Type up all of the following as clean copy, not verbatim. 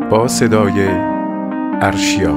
با صدای ارشیا.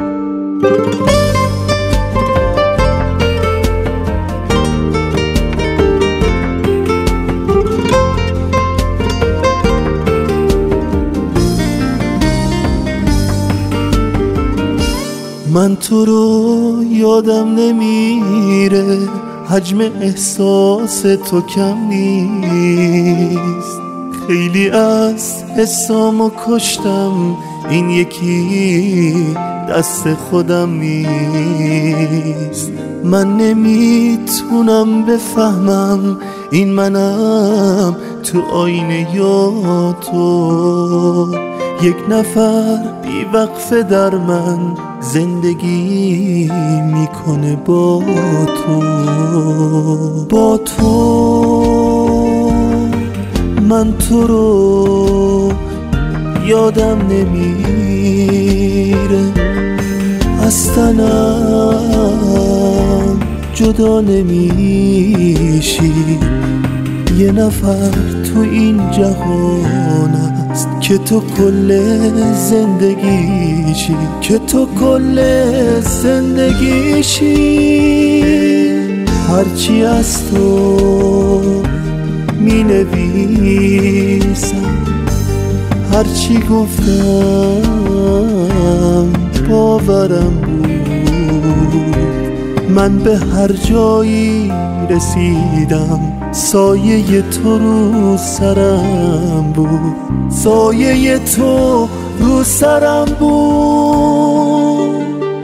من تو رو یادم نمیره، حجم احساس تو کم نیست. خیلی از حسامو کشتم، این یکی دست خودم نیست. من نمیتونم بفهمم این منم تو آینه یا تو. یک نفر بی وقفه در من زندگی میکنه با تو. من تو رو یادم نمیره، از تنم جدا نمیشی. یه نفر تو این جهان است که تو کل زندگیشی، که تو کل زندگیشی. هرچی از تو می نویسم، هرچی گفتم باورم بود. من به هر جایی رسیدم، سایه تو رو سرم بود، سایه تو رو سرم بود.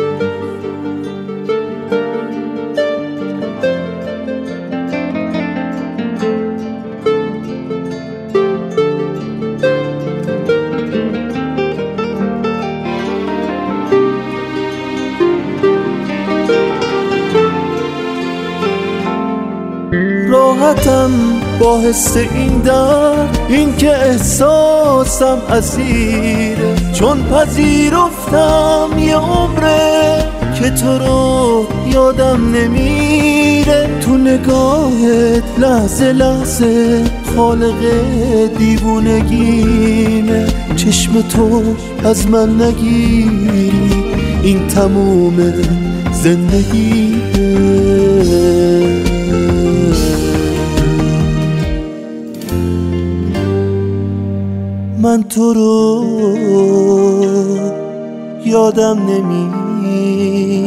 راحتم با حس این درد، این که احساسم اسیره، چون پذیرفتم یه عمره که تو رو یادم نمیره. تو نگاهت لحظه لحظه خالق دیوونگیمه. چشم تو از من نگیری، این تموم زندگیه. من تو رو یادم نمیره،